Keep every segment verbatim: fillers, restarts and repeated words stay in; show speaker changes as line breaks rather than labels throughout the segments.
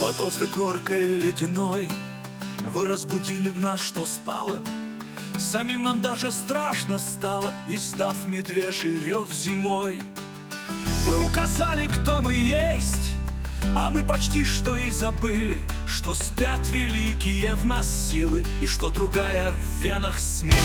Под острой коркой ледяной вы разбудили в нас, что спало. Самим нам даже страшно стало, издав медвежий рев зимой. Вы указали, кто мы есть, а мы почти что и забыли, что спят великие в нас силы, и что другая в венах смерть.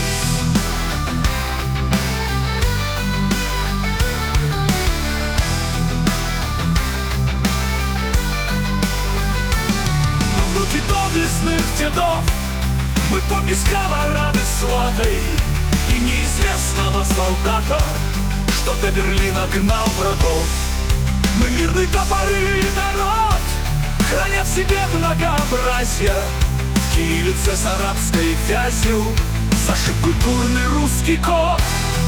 Внуки доблестных дедов, мы помни сковороды сватой и неизвестного солдата, что до Берлина гнал врагов. Мы мирный топоры народ, храня в себе многообразие. В кириллице с арабской вязью зашит культурный русский код.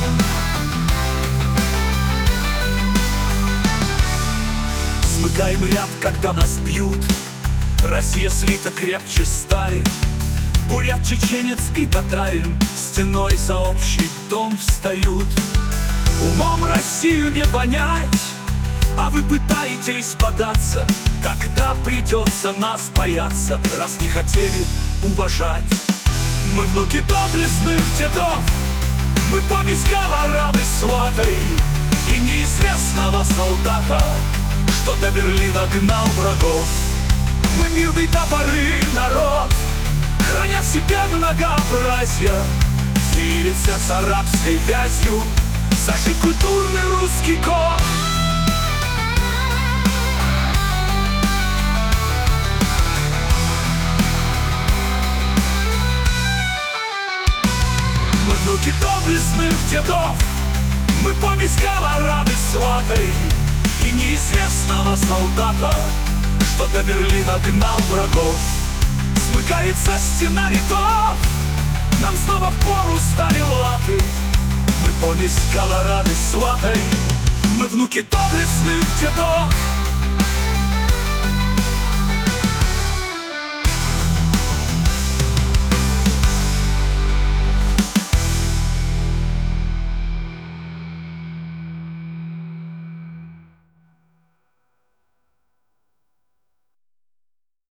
Смыкаем ряд, когда нас бьют, Россия слита крепче стали. Бурят, чеченец и татарин стеной за общий дом встают. Умом Россию не понять, а вы пытаетесь податься, когда придется нас бояться, раз не хотели уважать. Мы внуки доблестных дедов, мы помни сковороды сватой и неизвестного солдата, что до Берлина гнал врагов. Мы мирный топоры народ, храня в себе многообразие. Кириллица с арабской вязью зашит культурный русский код. Мы внуки доблестных дедов, мы помни сковороды сватой и неизвестного солдата, что до Берлина гнал врагов. Смыкается стена рядов, нам снова в пору стали латы. Мы помни сковороды сватой, мы внуки доблестных дедов.